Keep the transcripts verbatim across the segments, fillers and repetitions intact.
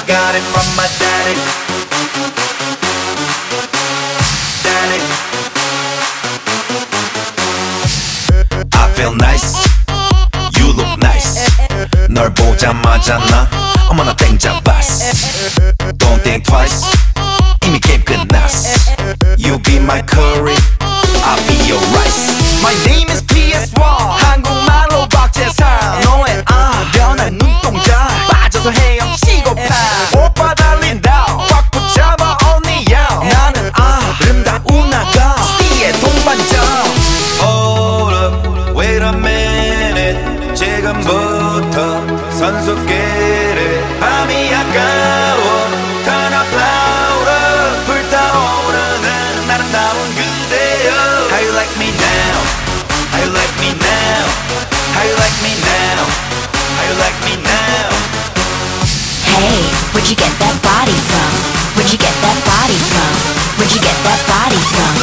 got it from my daddy. Daddy. I feel nice. You look nice. 널 보자마자 나 어머나 땡잡았어. Don't think twice. 이미 게임 끝났어. You be my curry, I'll be your rice. My name is 피 에스 원. 한국말로 박재상. 너의 아 변한 눈동자 빠져서 헤엄치고파. 오빠 달린다 꽉 붙잡아 언니야. 나는 아름다운 아가 C의 동반자. Hold up, wait a minute. 지금부터 선수끼리 밤이 아까워. Turn up louder. 불타오르는 아름다운 그대여. How you like me now? How you like me now? How you like me now? How you like me now? Hey, where'd you get that body from? Where'd you get that body from? Where'd you get that body from?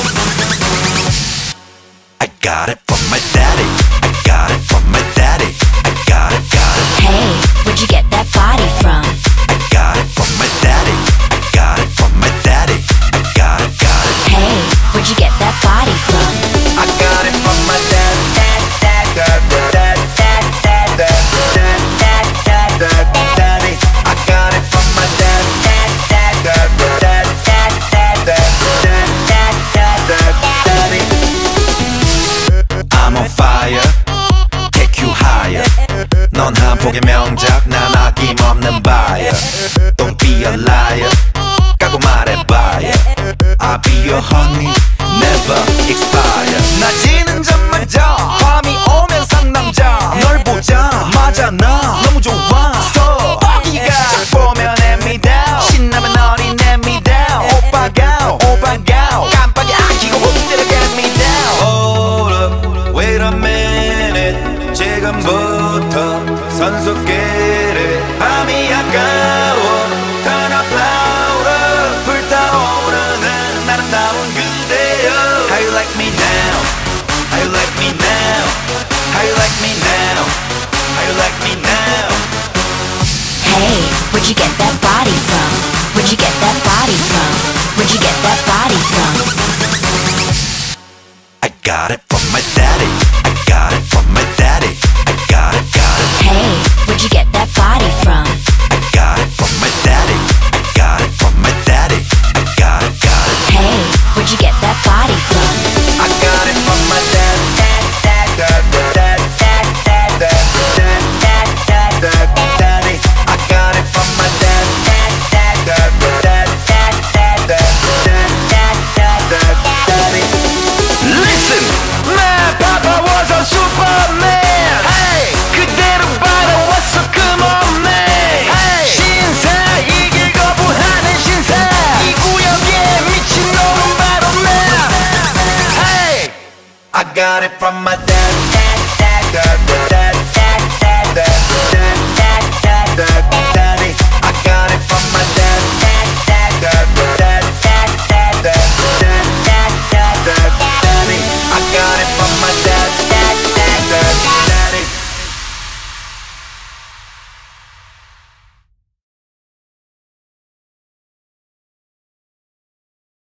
I got it from my daddy. I got it from my daddy. I got it, got it. Hey, where'd you get that body from? I got it from my daddy. I got it from my daddy. I got it, got it. Hey, where'd you get that body from? I got it from my dad. Dad, dad, dad, dad, dad, dad, dad, dad, dad, dad, daddy. I got it from my dad. Dad, dad, dad, dad, dad, dad, dad, dad, dad, dad, daddy. I'm on fire. Take you higher. 넌 한 폭의 명작, 난 아낌없는 buyer. Don't be a liar. 까고 말해봐요. I'll be your honey, never expire. 낮이는 잠마자 밤이 오면 상남자. 널 보자마자 나 너무 좋아서 어디가 쫙 보면 hand me down. 신나면 어린 hand me down. 오빠가 오빠가 깜빡이 안 켜고 홈대로 get me down. Hold up, wait a minute. 지금부터 선수끼리 밤이 아까워. Turn up louder. 불타오르는 아름다운 그대여. How you like me now? How you like me now? How you like me now? How you like me now? Hey, where'd you get that body from? Where'd you get that body from? Where'd you get that body from? I got it from my dad.